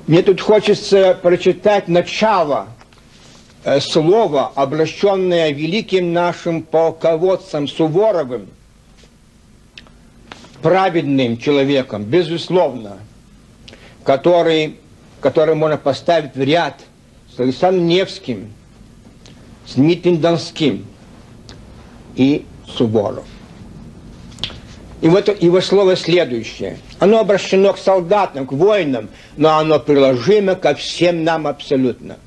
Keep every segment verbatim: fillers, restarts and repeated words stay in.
Мне тут хочется прочитать начало э, слова, обращенное великим нашим полководцем Суворовым, праведным человеком, безусловно, который, который можно поставить в ряд с Александром Невским, с Дмитрием Донским и Суворов. И вот его слово следующее. Оно обращено к солдатам, к воинам, но оно приложимо ко всем нам абсолютно.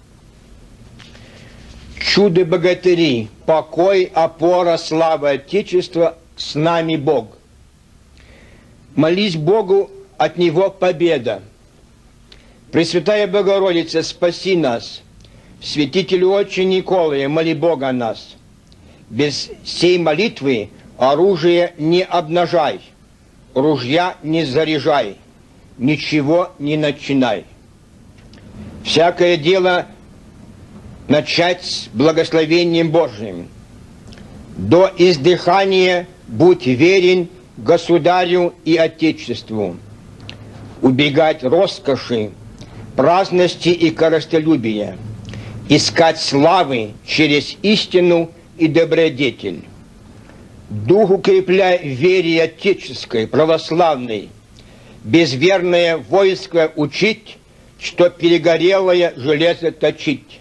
Чудо-богатыри, покой, опора, слава Отечества, с нами Бог. Молись Богу, от Него победа. Пресвятая Богородица, спаси нас. Святитель Отче Николай, моли Бога о нас. Без сей молитвы оружие не обнажай, ружья не заряжай, ничего не начинай. Всякое дело начать с благословением Божьим. До издыхания будь верен государю и отечеству. Убегать роскоши, праздности и корыстолюбия. Искать славы через истину и добродетель. Дух укрепляй в вере отеческой, православной, безверное войско учить, что перегорелое железо точить.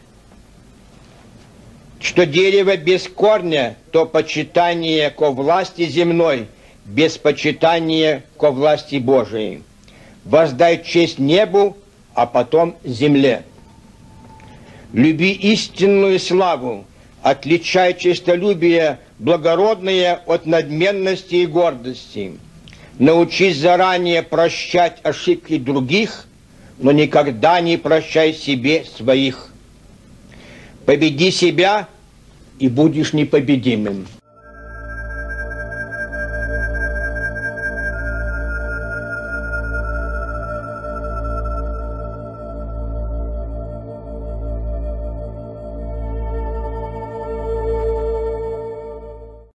Что дерево без корня, то почитание ко власти земной, без почитания ко власти Божией. Воздай честь небу, а потом земле. Люби истинную славу, отличай честолюбие благородное от надменности и гордости. Научись заранее прощать ошибки других, но никогда не прощай себе своих. Победи себя, и будешь непобедимым.